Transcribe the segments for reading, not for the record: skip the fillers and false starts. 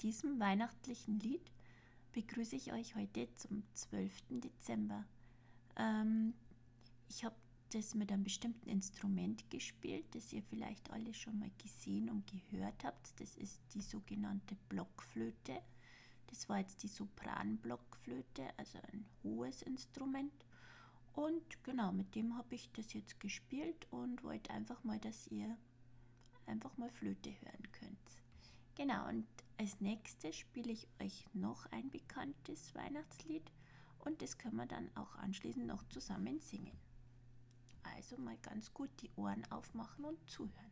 diesem weihnachtlichen Lied begrüße ich euch heute zum 12. Dezember. Ich habe das mit einem bestimmten Instrument gespielt, das ihr vielleicht alle schon mal gesehen und gehört habt. Das ist die sogenannte Blockflöte. Das war jetzt die Sopranblockflöte, also ein hohes Instrument. Und genau, mit dem habe ich das jetzt gespielt und wollte einfach mal, dass ihr einfach mal Flöte hören könnt. Genau, und als nächstes spiele ich euch noch ein bekanntes Weihnachtslied und das können wir dann auch anschließend noch zusammen singen. Also mal ganz gut die Ohren aufmachen und zuhören.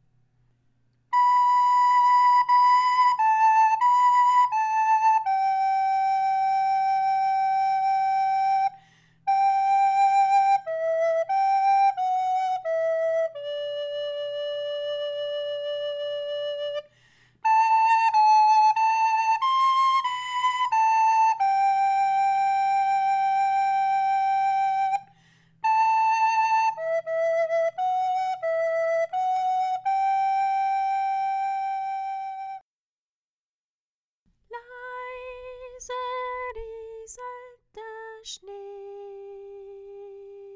Leise rieselt der Schnee,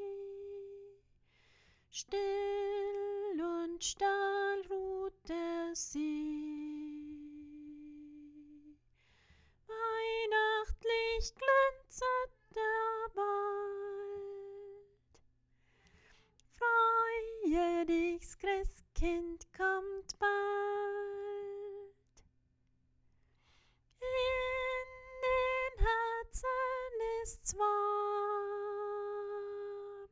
still und stahl ruht der See. Weihnachtlich glänzet der Wald, freue dich, Christkind kommt bald. In den Herzen ist's warm,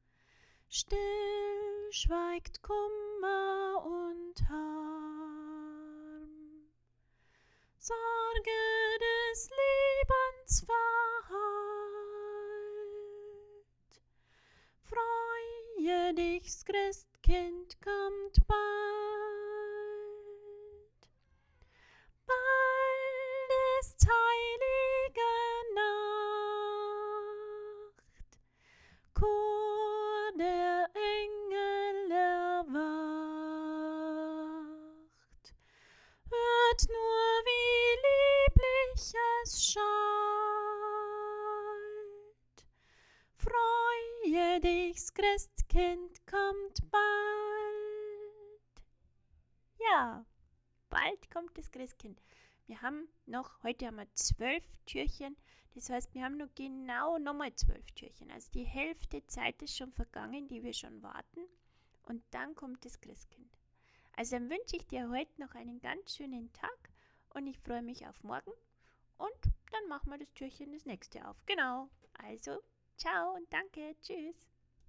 still schweigt Kummer und Harm. Sorge des Lebens verhallt, freue dich, Christkind kommt bald. Bald ist heilige Nacht, Chor der Engel erwacht. Hört nur, wie lieblich es schallt. Freue dich, Christkind kommt bald. Ja, bald kommt das Christkind. Heute haben wir 12 Türchen. Das heißt, wir haben noch genau nochmal 12 Türchen. Also die Hälfte Zeit ist schon vergangen, die wir schon warten. Und dann kommt das Christkind. Also dann wünsche ich dir heute noch einen ganz schönen Tag und ich freue mich auf morgen. Und dann machen wir das Türchen das nächste auf. Genau. Also, ciao und danke. Tschüss.